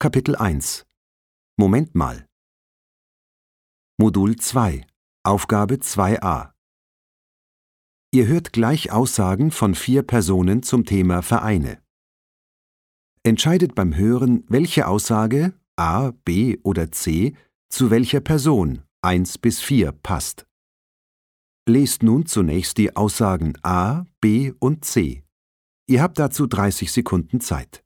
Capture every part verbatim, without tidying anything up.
Kapitel eins Moment mal. Modul zwei Aufgabe zwei a. Ihr hört gleich Aussagen von vier Personen zum Thema Vereine. Entscheidet beim Hören, welche Aussage A, B oder C zu welcher Person eins bis vier passt. Lest nun zunächst die Aussagen A, B und C. Ihr habt dazu dreißig Sekunden Zeit.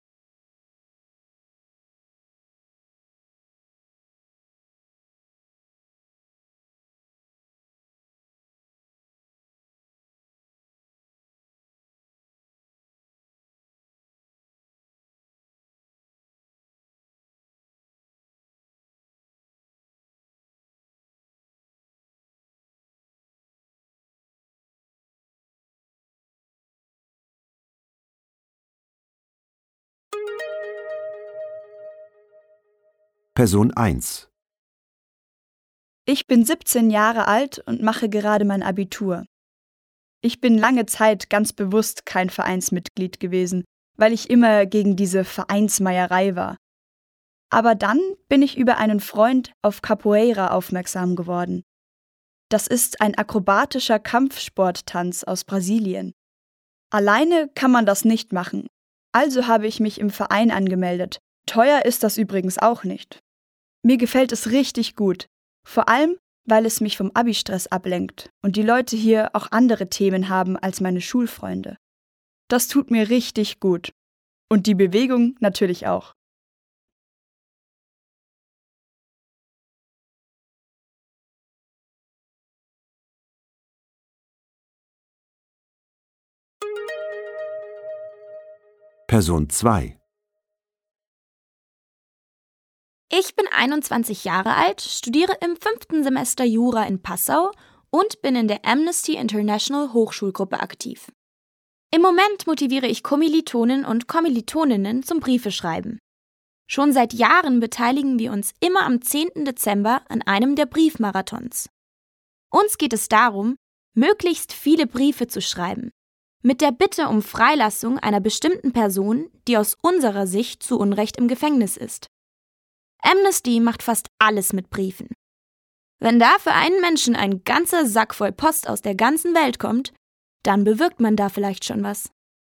Person eins. Ich bin siebzehn Jahre alt und mache gerade mein Abitur. Ich bin lange Zeit ganz bewusst kein Vereinsmitglied gewesen, weil ich immer gegen diese Vereinsmeierei war. Aber dann bin ich über einen Freund auf Capoeira aufmerksam geworden. Das ist ein akrobatischer Kampfsporttanz aus Brasilien. Alleine kann man das nicht machen, also habe ich mich im Verein angemeldet. Teuer ist das übrigens auch nicht. Mir gefällt es richtig gut, vor allem, weil es mich vom Abi-Stress ablenkt und die Leute hier auch andere Themen haben als meine Schulfreunde. Das tut mir richtig gut. Und die Bewegung natürlich auch. Person zwei. Ich bin einundzwanzig Jahre alt, studiere im fünften Semester Jura in Passau und bin in der Amnesty International Hochschulgruppe aktiv. Im Moment motiviere ich Kommilitonen und Kommilitoninnen zum Briefeschreiben. Schon seit Jahren beteiligen wir uns immer am zehnten Dezember an einem der Briefmarathons. Uns geht es darum, möglichst viele Briefe zu schreiben, mit der Bitte um Freilassung einer bestimmten Person, die aus unserer Sicht zu Unrecht im Gefängnis ist. Amnesty macht fast alles mit Briefen. Wenn da für einen Menschen ein ganzer Sack voll Post aus der ganzen Welt kommt, dann bewirkt man da vielleicht schon was.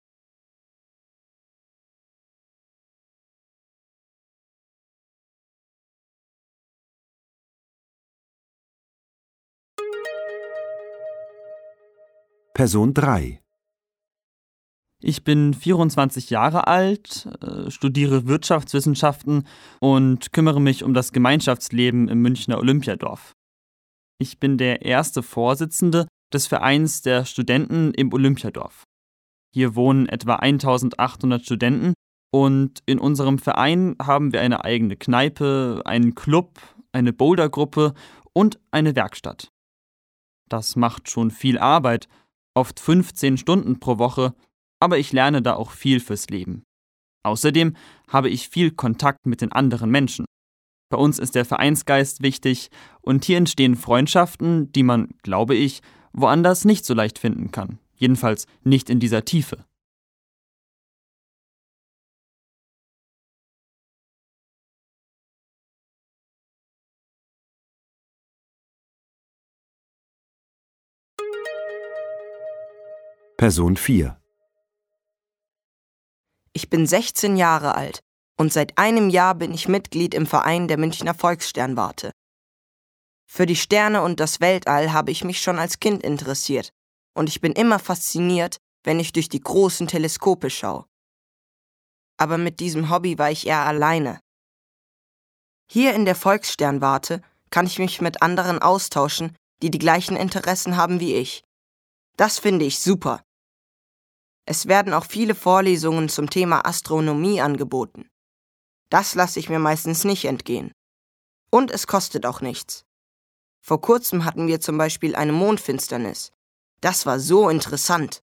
Person drei. Ich bin vierundzwanzig Jahre alt, äh, studiere Wirtschaftswissenschaften und kümmere mich um das Gemeinschaftsleben im Münchner Olympiadorf. Ich bin der erste Vorsitzende des Vereins der Studenten im Olympiadorf. Hier wohnen etwa eintausendachthundert Studenten und in unserem Verein haben wir eine eigene Kneipe, einen Club, eine Bouldergruppe und eine Werkstatt. Das macht schon viel Arbeit, oft fünfzehn Stunden pro Woche, aber ich lerne da auch viel fürs Leben. Außerdem habe ich viel Kontakt mit den anderen Menschen. Bei uns ist der Vereinsgeist wichtig und hier entstehen Freundschaften, die man, glaube ich, woanders nicht so leicht finden kann. Jedenfalls nicht in dieser Tiefe. Person vier. Ich bin sechzehn Jahre alt und seit einem Jahr bin ich Mitglied im Verein der Münchner Volkssternwarte. Für die Sterne und das Weltall habe ich mich schon als Kind interessiert und ich bin immer fasziniert, wenn ich durch die großen Teleskope schaue. Aber mit diesem Hobby war ich eher alleine. Hier in der Volkssternwarte kann ich mich mit anderen austauschen, die die gleichen Interessen haben wie ich. Das finde ich super. Es werden auch viele Vorlesungen zum Thema Astronomie angeboten. Das lasse ich mir meistens nicht entgehen. Und es kostet auch nichts. Vor kurzem hatten wir zum Beispiel eine Mondfinsternis. Das war so interessant.